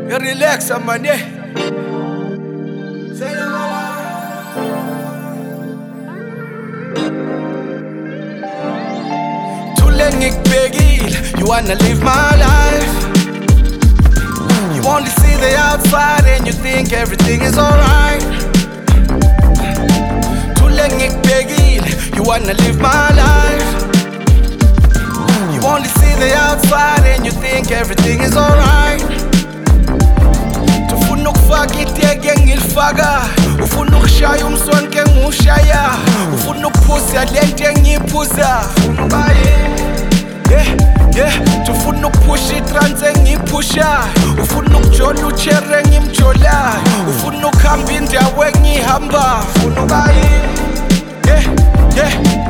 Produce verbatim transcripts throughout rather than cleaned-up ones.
You relax, man, yeah. Too late, begil. You wanna live my life. You only see the outside and you think everything is alright. Too late, begil. You wanna live my life. You only see the outside and you think everything is alright. Tufuna ukufaka itege ngilifaka, ufuna ukushaya umsonke ngushaya, ufuna ukuphuza lento engiyiphuza. Yeah, yeah, tufuna ukupusha itrans engiyiphusha, ufuna ukujola uchere engimjolayo, ufuna ukuhamba indawo engiyihamba. Yeah, yeah.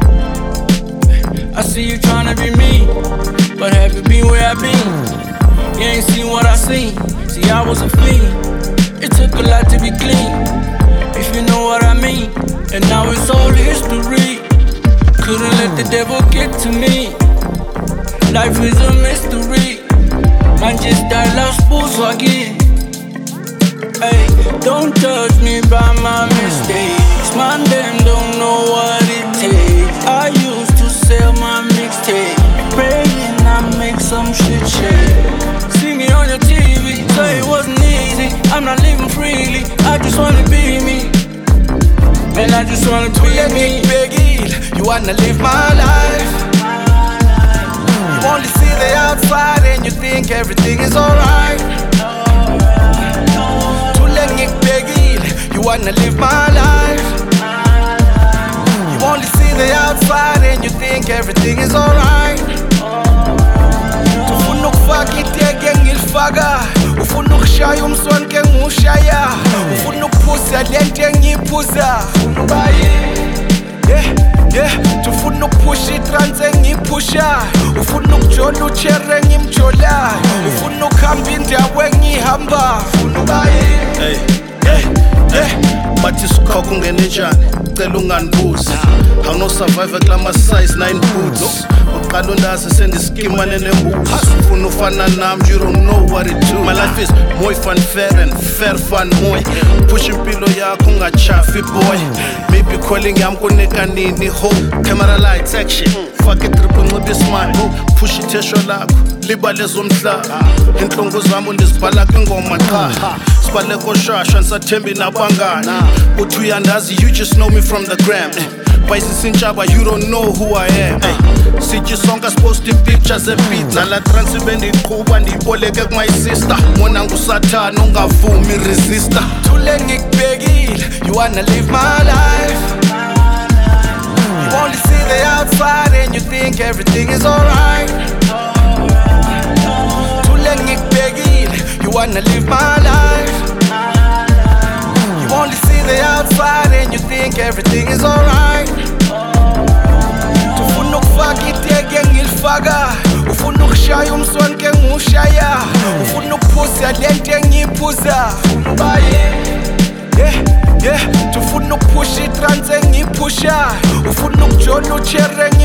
I see you tryna be me, but have you been where I been? You ain't seen what I seen. See, I was a fiend. It took a lot to be clean, if you know what I mean. And now it's all history. Couldn't let the devil get to me. Life is a mystery. Man just died last spoons again. Hey, don't judge me by my mistakes. Man, them don't know what it takes. I used to sell my mixtape, praying I make some shit shake. See me on your T V, say it wasn't easy. I'm not living freely, I just wanna be me. Man, I just wanna be me. Begil, you wanna live my life. You only see the outside and you think everything is alright. Too late, begil, you wanna live my life. You only see the outside and you think everything is alright. Tufuna ukufaka itege ngilifaka, ufuna ukushaya umsonke ngushaya, ufuna ukuphuza lento engiyiphuza. Yeah, yeah, tufuna ukupusha itrans engiyiphusha, ufuna ukujola uchere engimjolayo, ufuna ukuhamba indawo engiyihamba. Hey, hey, hey, bathi sukha kungene njani, cela unganibuza. Awuno survive kulama size nine boots. Uqala undazi sendiskimane nembuzi. Ufuna ufana nami, you don't know what it do. My life is mooi van fair and fair van mooi. Push impilo yakho ungachafi boy. Maybe calling yami kunika nini ho. Camera lights action. Fuck it triple ncibe smile. Push ithesho lakho libale zomhlaba. Inhlungu zami ndizibhala kwingoma cha. Sibale koshasha ngisathembi nabangani. Uthi uyandazi, you just know me from the gram. Sinchaba, you don't know who I am. Sitje sonke post pictures and beats. Nala transibendi kuba ndiboleke my sister. Mona ngusathana ungavumi resistor. Too late, begil, you wanna live my life. You only see the outside and you think everything is alright. Too late, begil, you wanna live my life. You only see the outside and you think everything is alright. Tufuna ukufaka itege ngilifaka, ufuna ukushaya umsonke ngushaya, ufuna ukuphuza lento engiyiphuza. Yeah, yeah, tufuna ukupusha itrans engiyiphusha, ufuna ukujola uchere